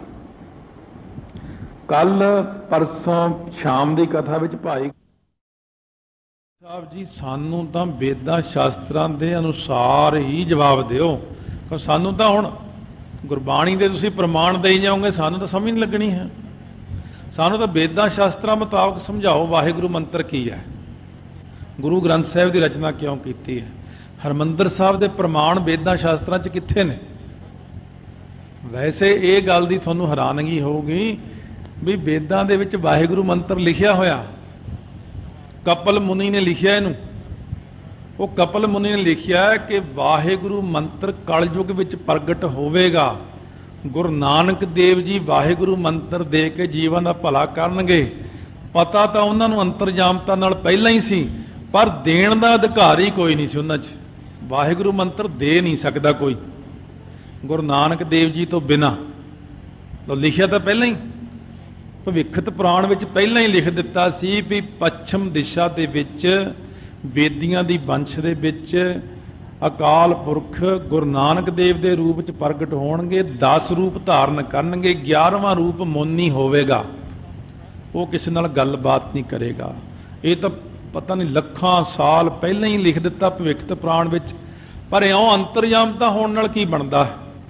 Speaker 1: ਕੱਲ ਪਰਸੋਂ ਸ਼ਾਮ ਦੀ ਕਥਾ ਵਿੱਚ ਭਾਈ ਸਾਹਿਬ ਜੀ ਸਾਨੂੰ ਤਾਂ ਵੇਦਾਂ ਸ਼ਾਸਤਰਾਂ ਦੇ ਅਨੁਸਾਰ ਹੀ ਜਵਾਬ ਦਿਓ, ਸਾਨੂੰ ਤਾਂ ਹੁਣ ਗੁਰਬਾਣੀ ਦੇ ਤੁਸੀਂ ਪ੍ਰਮਾਣ ਦੇਈ ਜਾਓਗੇ, ਸਾਨੂੰ ਤਾਂ ਸਮਝ ਨਹੀਂ ਲੱਗਣੀ ਹੈ। ਸਾਨੂੰ ਤਾਂ ਵੇਦਾਂ ਸ਼ਾਸਤਰਾਂ ਮੁਤਾਬਕ ਸਮਝਾਓ ਵਾਹਿਗੁਰੂ ਮੰਤਰ ਕੀ ਹੈ, ਗੁਰੂ ਗ੍ਰੰਥ ਸਾਹਿਬ ਦੀ ਰਚਨਾ ਕਿਉਂ ਕੀਤੀ ਹੈ। ਹਰਿਮੰਦਰ ਸਾਹਿਬ ਦੇ ਪ੍ਰਮਾਣ ਵੇਦਾਂ ਸ਼ਾਸਤਰਾਂ 'ਚ ਕਿੱਥੇ ਨੇ? ਵੈਸੇ ਇਹ ਗੱਲ ਦੀ ਤੁਹਾਨੂੰ ਹੈਰਾਨਗੀ ਹੋਊਗੀ ਵੀ ਵੇਦਾਂ ਦੇ ਵਿੱਚ ਵਾਹਿਗੁਰੂ ਮੰਤਰ ਲਿਖਿਆ ਹੋਇਆ, ਕਪਲ ਮੁਨੀ ਨੇ ਲਿਖਿਆ ਇਹਨੂੰ। ਉਹ ਕਪਲ ਮੁਨੀ ਨੇ ਲਿਖਿਆ ਕਿ ਵਾਹਿਗੁਰੂ ਮੰਤਰ ਕਲਯੁਗ ਵਿੱਚ ਪ੍ਰਗਟ ਹੋਵੇਗਾ। ਗੁਰੂ ਨਾਨਕ ਦੇਵ ਜੀ ਵਾਹਿਗੁਰੂ ਮੰਤਰ ਦੇ ਕੇ ਜੀਵਨ ਦਾ ਭਲਾ ਕਰਨਗੇ। ਪਤਾ ਤਾਂ ਉਹਨਾਂ ਨੂੰ ਅੰਤਰਜਾਮਤਾ ਨਾਲ ਪਹਿਲਾਂ ਹੀ ਸੀ, ਪਰ ਦੇਣ ਦਾ ਅਧਿਕਾਰੀ ਕੋਈ ਨਹੀਂ ਸੀ ਉਹਨਾਂ 'ਚ। ਵਾਹਿਗੁਰੂ ਮੰਤਰ ਦੇ ਨਹੀਂ ਸਕਦਾ ਕੋਈ ਗੁਰੂ ਨਾਨਕ ਦੇਵ ਜੀ ਤੋਂ ਬਿਨਾਂ। ਤਾਂ ਲਿਖਿਆ ਤਾਂ ਪਹਿਲਾਂ ਹੀ ਭਵਿੱਖਤ ਪੁਰਾਣ ਵਿੱਚ ਪਹਿਲਾਂ ਹੀ ਲਿਖ ਦਿੱਤਾ ਸੀ ਵੀ ਪੱਛਮ ਦਿਸ਼ਾ ਦੇ ਵਿੱਚ ਬੇਦੀਆਂ ਦੀ ਵੰਸ਼ ਦੇ ਵਿੱਚ ਅਕਾਲ ਪੁਰਖ ਗੁਰੂ ਨਾਨਕ ਦੇਵ ਦੇ ਰੂਪ 'ਚ ਪ੍ਰਗਟ ਹੋਣਗੇ, 10 ਰੂਪ ਧਾਰਨ ਕਰਨਗੇ, 11ਵਾਂ ਰੂਪ ਮੋਨੀ ਹੋਵੇਗਾ। ਉਹ ਕਿਸੇ ਨਾਲ ਗੱਲਬਾਤ ਨਹੀਂ ਕਰੇਗਾ। ਇਹ ਤਾਂ ਪਤਾ ਨਹੀਂ ਲੱਖਾਂ ਸਾਲ ਪਹਿਲਾਂ ਹੀ ਲਿਖ ਦਿੱਤਾ ਭਵਿੱਖਤ ਪੁਰਾਣ ਵਿੱਚ, ਪਰ ਇਉਂ ਅੰਤਰਜਾਮਤਾ ਹੋਣ ਨਾਲ ਕੀ ਬਣਦਾ?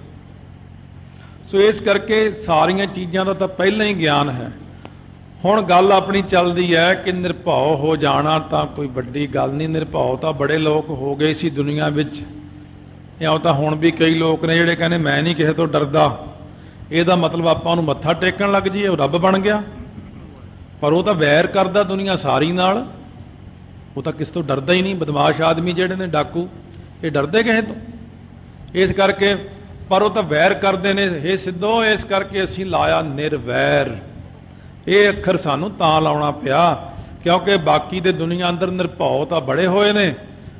Speaker 1: ਸੋ ਇਸ ਕਰਕੇ ਸਾਰੀਆਂ ਚੀਜ਼ਾਂ ਦਾ ਤਾਂ ਪਹਿਲਾਂ ਹੀ ਗਿਆਨ ਹੈ। ਹੁਣ ਗੱਲ ਆਪਣੀ ਚੱਲਦੀ ਹੈ ਕਿ ਨਿਰਭਉ ਹੋ ਜਾਣਾ ਤਾਂ ਕੋਈ ਵੱਡੀ ਗੱਲ ਨਹੀਂ। ਨਿਰਭਉ ਤਾਂ ਬੜੇ ਲੋਕ ਹੋ ਗਏ ਸੀ ਦੁਨੀਆ ਵਿੱਚ। ਇਉਂ ਤਾਂ ਹੁਣ ਵੀ ਕਈ ਲੋਕ ਨੇ ਜਿਹੜੇ ਕਹਿੰਦੇ ਮੈਂ ਨਹੀਂ ਕਿਸੇ ਤੋਂ ਡਰਦਾ। ਇਹਦਾ ਮਤਲਬ ਆਪਾਂ ਉਹਨੂੰ ਮੱਥਾ ਟੇਕਣ ਲੱਗ ਜਾਈਏ, ਉਹ ਰੱਬ ਬਣ ਗਿਆ। ਪਰ ਉਹ ਤਾਂ ਵੈਰ ਕਰਦਾ ਦੁਨੀਆ ਸਾਰੀ ਨਾਲ, ਉਹ ਤਾਂ ਕਿਸੇ ਤੋਂ ਡਰਦਾ ਹੀ ਨਹੀਂ। ਬਦਮਾਸ਼ ਆਦਮੀ ਜਿਹੜੇ ਨੇ, ਡਾਕੂ, ਇਹ ਡਰਦੇ ਕਿਸੇ ਤੋਂ? ਇਸ ਕਰਕੇ ਪਰ ਉਹ ਤਾਂ ਵੈਰ ਕਰਦੇ ਨੇ। ਇਹ ਸਿੱਧੋ ਇਸ ਕਰਕੇ ਅਸੀਂ ਲਾਇਆ ਨਿਰਵੈਰ। ਇਹ ਅੱਖਰ ਸਾਨੂੰ ਤਾਂ ਲਾਉਣਾ ਪਿਆ ਕਿਉਂਕਿ ਬਾਕੀ ਦੇ ਦੁਨੀਆ ਅੰਦਰ ਨਿਰਭਉ ਤਾਂ ਬੜੇ ਹੋਏ ਨੇ,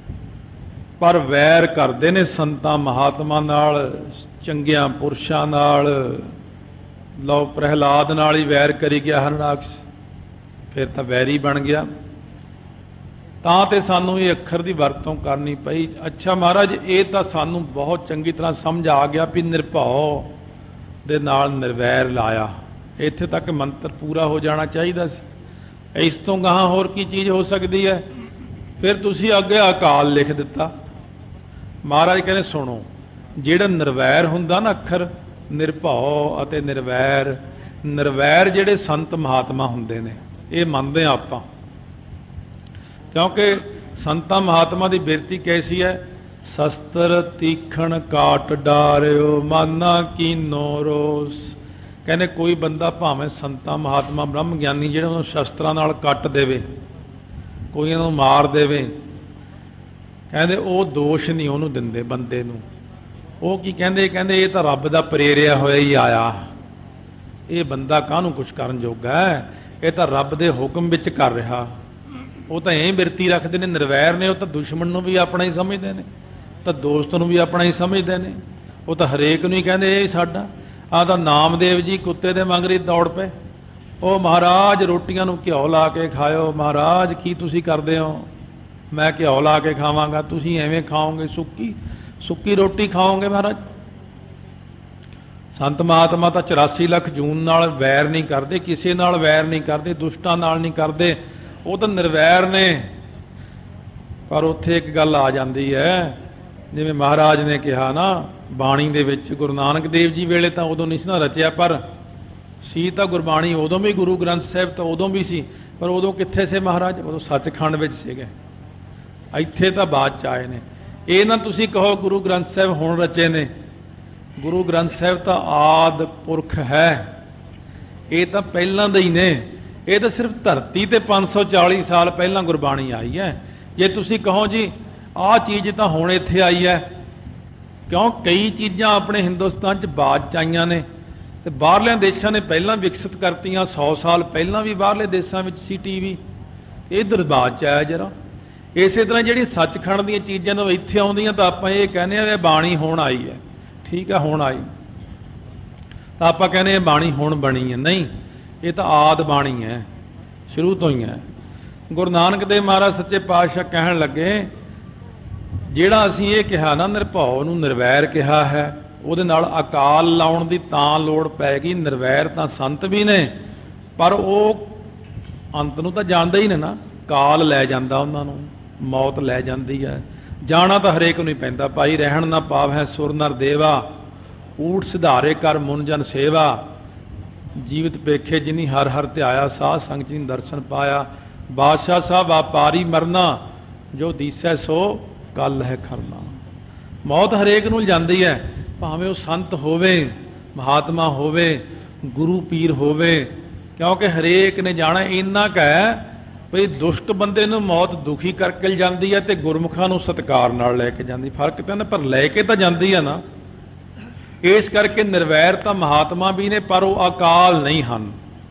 Speaker 1: ਪਰ ਵੈਰ ਕਰਦੇ ਨੇ ਸੰਤਾਂ ਮਹਾਤਮਾ ਨਾਲ, ਚੰਗਿਆਂ ਪੁਰਸ਼ਾਂ ਨਾਲ। ਲਓ ਪ੍ਰਹਿਲਾਦ ਨਾਲ ਹੀ ਵੈਰ ਕਰੀ ਗਿਆ ਹਰਨਾਕਸ਼, ਫਿਰ ਤਾਂ ਵੈਰੀ ਬਣ ਗਿਆ। ਤਾਂ ਤੇ ਸਾਨੂੰ ਇਹ ਅੱਖਰ ਦੀ ਵਰਤੋਂ ਕਰਨੀ ਪਈ। ਅੱਛਾ ਮਹਾਰਾਜ, ਇਹ ਤਾਂ ਸਾਨੂੰ ਬਹੁਤ ਚੰਗੀ ਤਰ੍ਹਾਂ ਸਮਝ ਆ ਗਿਆ ਵੀ ਨਿਰਭਉ ਦੇ ਨਾਲ ਨਿਰਵੈਰ ਲਾਇਆ। ਇੱਥੇ ਤੱਕ ਮੰਤਰ ਪੂਰਾ ਹੋ ਜਾਣਾ ਚਾਹੀਦਾ ਸੀ। ਇਸ ਤੋਂ ਗਾਹਾਂ ਹੋਰ ਕੀ ਚੀਜ਼ ਹੋ ਸਕਦੀ ਹੈ? ਫਿਰ ਤੁਸੀਂ ਅੱਗੇ ਅਕਾਲ ਲਿਖ ਦਿੱਤਾ। ਮਹਾਰਾਜ ਕਹਿੰਦੇ ਸੁਣੋ, ਜਿਹੜਾ ਨਿਰਵੈਰ ਹੁੰਦਾ ਨਾ ਅੱਖਰ, ਨਿਰਭਉ ਅਤੇ ਨਿਰਵੈਰ, ਨਿਰਵੈਰ ਜਿਹੜੇ ਸੰਤ ਮਹਾਤਮਾ ਹੁੰਦੇ ਨੇ, ਇਹ ਮੰਨਦੇ ਹਾਂ ਆਪਾਂ। ਕਿਉਂਕਿ ਸੰਤਾਂ ਮਹਾਤਮਾ ਦੀ ਬਿਰਤੀ ਕੈਸੀ ਹੈ? ਸ਼ਸਤਰ ਤੀਖਣ ਕਾਟ ਡਾਰਿਓ ਮਾਨਾ ਕੀਨੋ ਰੋਸ। ਕਹਿੰਦੇ ਕੋਈ ਬੰਦਾ ਭਾਵੇਂ ਸੰਤਾਂ ਮਹਾਤਮਾ ਬ੍ਰਹਮ ਗਿਆਨੀ ਜਿਹੜੇ ਉਹਨੂੰ ਸ਼ਸਤਰਾਂ ਨਾਲ ਕੱਟ ਦੇਵੇ, ਕੋਈ ਇਹਨਾਂ ਨੂੰ ਮਾਰ ਦੇਵੇ, ਕਹਿੰਦੇ ਉਹ ਦੋਸ਼ ਨਹੀਂ ਉਹਨੂੰ ਦਿੰਦੇ ਬੰਦੇ ਨੂੰ। ਉਹ ਕੀ ਕਹਿੰਦੇ? ਕਹਿੰਦੇ ਇਹ ਤਾਂ ਰੱਬ ਦਾ ਪ੍ਰੇਰਿਆ ਹੋਇਆ ਹੀ ਆਇਆ, ਇਹ ਬੰਦਾ ਕਾਹਨੂੰ ਕੁਛ ਕਰਨ ਜੋਗਾ ਹੈ, ਇਹ ਤਾਂ ਰੱਬ ਦੇ ਹੁਕਮ ਵਿੱਚ ਕਰ ਰਿਹਾ। ਉਹ ਤਾਂ ਐਂ ਬਿਰਤੀ ਰੱਖਦੇ ਨੇ। ਨਿਰਵੈਰ ਨੇ ਉਹ ਤਾਂ ਦੁਸ਼ਮਣ ਨੂੰ ਵੀ ਆਪਣਾ ਹੀ ਸਮਝਦੇ ਨੇ, ਤਾਂ ਦੋਸਤ ਨੂੰ ਵੀ ਆਪਣਾ ਹੀ ਸਮਝਦੇ ਨੇ। ਉਹ ਤਾਂ ਹਰੇਕ ਨੂੰ ਹੀ ਕਹਿੰਦੇ ਇਹ ਸਾਡਾ। ਆਹ ਤਾਂ ਨਾਮਦੇਵ ਜੀ ਕੁੱਤੇ ਦੇ ਮੰਗਰੀ ਦੌੜ ਪਏ, ਉਹ ਮਹਾਰਾਜ ਰੋਟੀਆਂ ਨੂੰ ਘਿਓ ਲਾ ਕੇ ਖਾਇਓ। ਮਹਾਰਾਜ ਕੀ ਤੁਸੀਂ ਕਰਦੇ ਹੋ? ਮੈਂ ਘਿਓ ਲਾ ਕੇ ਖਾਵਾਂਗਾ, ਤੁਸੀਂ ਐਵੇਂ ਖਾਓਗੇ, ਸੁੱਕੀ ਰੋਟੀ ਖਾਓਗੇ ਮਹਾਰਾਜ। ਸੰਤ ਮਹਾਤਮਾ ਤਾਂ 84 ਲੱਖ ਜੂਨ ਨਾਲ ਵੈਰ ਨਹੀਂ ਕਰਦੇ, ਕਿਸੇ ਨਾਲ ਵੈਰ ਨਹੀਂ ਕਰਦੇ, ਦੁਸ਼ਟਾਂ ਨਾਲ ਨਹੀਂ ਕਰਦੇ, ਉਹ ਤਾਂ ਨਿਰਵੈਰ ਨੇ। ਪਰ ਉੱਥੇ ਇੱਕ ਗੱਲ ਆ ਜਾਂਦੀ ਹੈ, ਜਿਵੇਂ ਮਹਾਰਾਜ ਨੇ ਕਿਹਾ ਨਾ ਬਾਣੀ ਦੇ ਵਿੱਚ, ਗੁਰੂ ਨਾਨਕ ਦੇਵ ਜੀ ਵੇਲੇ ਤਾਂ ਉਦੋਂ ਨਹੀਂ ਸੀ ਨਾ ਰਚਿਆ, ਪਰ ਸੀ ਤਾਂ ਗੁਰਬਾਣੀ ਉਦੋਂ ਵੀ, ਗੁਰੂ ਗ੍ਰੰਥ ਸਾਹਿਬ ਤਾਂ ਉਦੋਂ ਵੀ ਸੀ, ਪਰ ਉਦੋਂ ਕਿੱਥੇ ਸੇ ਮਹਾਰਾਜ? ਉਦੋਂ ਸੱਚਖੰਡ ਵਿੱਚ ਸੀਗੇ। ਇੱਥੇ ਤਾਂ ਬਾਅਦ ਚ ਆਏ ਨੇ। ਇਹ ਨਾ ਤੁਸੀਂ ਕਹੋ ਗੁਰੂ ਗ੍ਰੰਥ ਸਾਹਿਬ ਹੁਣ ਰਚੇ ਨੇ। ਗੁਰੂ ਗ੍ਰੰਥ ਸਾਹਿਬ ਤਾਂ ਆਦਿ ਪੁਰਖ ਹੈ, ਇਹ ਤਾਂ ਪਹਿਲਾਂ ਦੇ ਹੀ ਨੇ। ਇਹ ਤਾਂ ਸਿਰਫ ਧਰਤੀ ਤੇ 540 ਸਾਲ ਪਹਿਲਾਂ ਗੁਰਬਾਣੀ ਆਈ ਹੈ। ਜੇ ਤੁਸੀਂ ਕਹੋ ਜੀ ਆਹ ਚੀਜ਼ ਤਾਂ ਹੁਣ ਇੱਥੇ ਆਈ ਹੈ, ਕਿਉਂ ਕਈ ਚੀਜ਼ਾਂ ਆਪਣੇ ਹਿੰਦੁਸਤਾਨ 'ਚ ਬਾਅਦ 'ਚ ਆਈਆਂ ਨੇ ਤੇ ਬਾਹਰਲਿਆਂ ਦੇਸ਼ਾਂ ਨੇ ਪਹਿਲਾਂ ਵਿਕਸਿਤ ਕਰਤੀਆਂ। 100 ਸਾਲ ਪਹਿਲਾਂ ਵੀ ਬਾਹਰਲੇ ਦੇਸ਼ਾਂ ਵਿੱਚ ਸੀ ਟੀਵੀ, ਇੱਧਰ ਬਾਅਦ 'ਚ ਆਇਆ ਜਰਾ। ਇਸੇ ਤਰ੍ਹਾਂ ਜਿਹੜੀ ਸੱਚਖੰਡ ਦੀਆਂ ਚੀਜ਼ਾਂ ਨੂੰ ਇੱਥੇ ਆਉਂਦੀਆਂ ਤਾਂ ਆਪਾਂ ਇਹ ਕਹਿੰਦੇ ਆ ਬਾਣੀ ਹੁਣ ਆਈ ਹੈ। ਠੀਕ ਹੈ, ਹੁਣ ਆਈ ਤਾਂ ਆਪਾਂ ਕਹਿੰਦੇ ਇਹ ਬਾਣੀ ਹੁਣ ਬਣੀ ਹੈ। ਨਹੀਂ, ਇਹ ਤਾਂ ਆਦ ਬਾਣੀ ਹੈ। ਸ਼ੁਰੂ ਤੋਂ ਹੀ ਹੈ। ਗੁਰੂ ਨਾਨਕ ਦੇਵ ਮਹਾਰਾਜ ਸੱਚੇ ਪਾਤਸ਼ਾਹ ਕਹਿਣ ਲੱਗੇ, ਜਿਹੜਾ ਅਸੀਂ ਇਹ ਕਿਹਾ ਨਾ ਨਿਰਭਉ ਨੂੰ ਨਿਰਵੈਰ ਕਿਹਾ ਹੈ, ਉਹਦੇ ਨਾਲ ਅਕਾਲ ਲਾਉਣ ਦੀ ਤਾਂ ਲੋੜ ਪੈ ਗਈ। ਨਿਰਵੈਰ ਤਾਂ ਸੰਤ ਵੀ ਨੇ, ਪਰ ਉਹ ਅੰਤ ਨੂੰ ਤਾਂ ਜਾਣਦੇ ਹੀ ਨੇ ਨਾ, ਕਾਲ ਲੈ ਜਾਂਦਾ ਉਹਨਾਂ ਨੂੰ, ਮੌਤ ਲੈ ਜਾਂਦੀ ਹੈ। ਜਾਣਾ ਤਾਂ ਹਰੇਕ ਨੂੰ ਹੀ ਪੈਂਦਾ। ਭਾਈ ਰਹਿਣ ਨਾ ਪਾਵੈ ਸੁਰ ਨਰ ਦੇਵਾ, ਊਠ ਸਿਧਾਰੇ ਕਰ ਮੁਨ ਜਨ ਸੇਵਾ, ਜੀਵਤ ਪੇਖੇ ਜਿਨੀ ਹਰ ਹਰ ਧਿਆਇਆ, ਸਾਧ ਸੰਗ ਜਿਨੀ ਦਰਸ਼ਨ ਪਾਇਆ, ਬਾਦਸ਼ਾਹ ਸਾਹਿਬ ਵਾਪਾਰੀ ਮਰਨਾ, ਜੋ ਦੀਸੈ ਸੋ ਕੱਲ ਹੈ ਖਰਨਾ। ਮੌਤ ਹਰੇਕ ਨੂੰ ਜਾਂਦੀ ਹੈ, ਭਾਵੇਂ ਉਹ ਸੰਤ ਹੋਵੇ, ਮਹਾਤਮਾ ਹੋਵੇ, ਗੁਰੂ ਪੀਰ ਹੋਵੇ, ਕਿਉਂਕਿ ਹਰੇਕ ਨੇ ਜਾਣਾ। ਇੰਨਾ ਕੁ ਹੈ ਵੀ ਦੁਸ਼ਟ ਬੰਦੇ ਨੂੰ ਮੌਤ ਦੁਖੀ ਕਰਕੇ ਜਾਂਦੀ ਹੈ ਤੇ ਗੁਰਮੁਖਾਂ ਨੂੰ ਸਤਿਕਾਰ ਨਾਲ ਲੈ ਕੇ ਜਾਂਦੀ। ਫਰਕ ਤਾਂ ਨਾ, ਪਰ ਲੈ ਕੇ ਤਾਂ ਜਾਂਦੀ ਹੈ ਨਾ। ਇਸ ਕਰਕੇ ਨਿਰਵੈਰ ਤਾਂ ਮਹਾਤਮਾ ਵੀ ਨੇ, ਪਰ ਉਹ ਅਕਾਲ ਨਹੀਂ ਹਨ,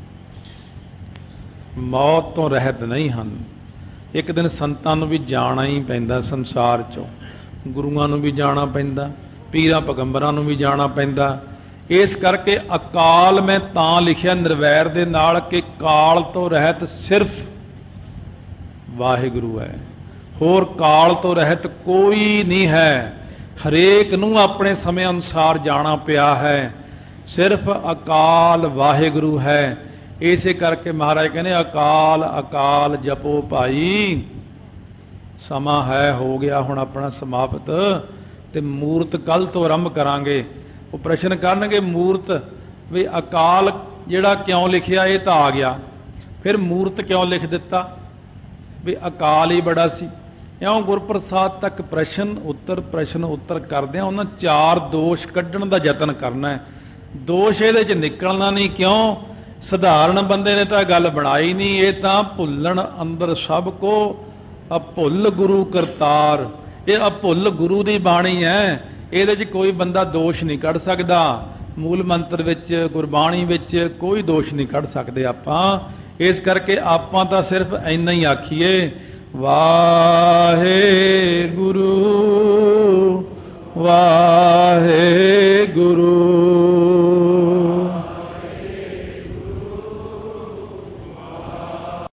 Speaker 1: ਮੌਤ ਤੋਂ ਰਹਿਤ ਨਹੀਂ ਹਨ। ਇੱਕ ਦਿਨ ਸੰਤਾਂ ਨੂੰ ਵੀ ਜਾਣਾ ਹੀ ਪੈਂਦਾ ਸੰਸਾਰ ਚੋਂ, ਗੁਰੂਆਂ ਨੂੰ ਵੀ ਜਾਣਾ ਪੈਂਦਾ, ਪੀਰਾਂ ਪੈਗੰਬਰਾਂ ਨੂੰ ਵੀ ਜਾਣਾ ਪੈਂਦਾ। ਇਸ ਕਰਕੇ ਅਕਾਲ ਮੈਂ ਤਾਂ ਲਿਖਿਆ ਨਿਰਵੈਰ ਦੇ ਨਾਲ ਕਿ ਕਾਲ ਤੋਂ ਰਹਿਤ ਸਿਰਫ ਵਾਹਿਗੁਰੂ ਹੈ, ਹੋਰ ਕਾਲ ਤੋਂ ਰਹਿਤ ਕੋਈ ਨਹੀਂ ਹੈ। ਹਰੇਕ ਨੂੰ ਆਪਣੇ ਸਮੇਂ ਅਨੁਸਾਰ ਜਾਣਾ ਪਿਆ ਹੈ, ਸਿਰਫ ਅਕਾਲ ਵਾਹਿਗੁਰੂ ਹੈ। ਇਸੇ ਕਰਕੇ ਮਹਾਰਾਜ ਕਹਿੰਦੇ ਅਕਾਲ ਅਕਾਲ ਜਪੋ ਭਾਈ। ਸਮਾਂ ਹੈ, ਹੋ ਗਿਆ ਹੁਣ ਆਪਣਾ ਸਮਾਪਤ, ਤੇ ਮੂਰਤ ਕੱਲ ਤੋਂ ਆਰੰਭ ਕਰਾਂਗੇ। ਉਹ ਪ੍ਰਸ਼ਨ ਕਰਨਗੇ ਮੂਰਤ ਵੀ ਅਕਾਲ ਜਿਹੜਾ ਕਿਉਂ ਲਿਖਿਆ, ਇਹ ਤਾਂ ਆ ਗਿਆ, ਫਿਰ ਮੂਰਤ ਕਿਉਂ ਲਿਖ ਦਿੱਤਾ? ਵੀ ਅਕਾਲ ਹੀ ਬੜਾ ਸੀ। ਇਉਂ ਗੁਰਪ੍ਰਸਾਦ ਤੱਕ ਪ੍ਰਸ਼ਨ ਉੱਤਰ ਕਰਦਿਆਂ ਉਹਨਾਂ 4 ਦੋਸ਼ ਕੱਢਣ ਦਾ ਯਤਨ ਕਰਨਾ ਹੈ। ਦੋਸ਼ ਇਹਦੇ 'ਚ ਨਿਕਲਣਾ ਨਹੀਂ। ਕਿਉਂ? ਸਧਾਰਨ ਬੰਦੇ ਨੇ ਤਾਂ ਗੱਲ ਬਣਾਈ ਨਹੀਂ, ਇਹ ਤਾਂ ਭੁੱਲਣ ਅੰਦਰ ਸਭ ਕੋ ਅਭੁੱਲ ਗੁਰੂ ਕਰਤਾਰ। ਇਹ ਅਭੁੱਲ ਗੁਰੂ ਦੀ ਬਾਣੀ ਹੈ, ਇਹਦੇ 'ਚ ਕੋਈ ਬੰਦਾ ਦੋਸ਼ ਨਹੀਂ ਕੱਢ ਸਕਦਾ। ਮੂਲ ਮੰਤਰ ਵਿੱਚ, ਗੁਰਬਾਣੀ ਵਿੱਚ ਕੋਈ ਦੋਸ਼ ਨਹੀਂ ਕੱਢ ਸਕਦੇ ਆਪਾਂ। ਇਸ ਕਰਕੇ ਆਪਾਂ ਤਾਂ ਸਿਰਫ ਇੰਨਾ ਹੀ ਆਖੀਏ, ਵਾਹਿਗੁਰੂ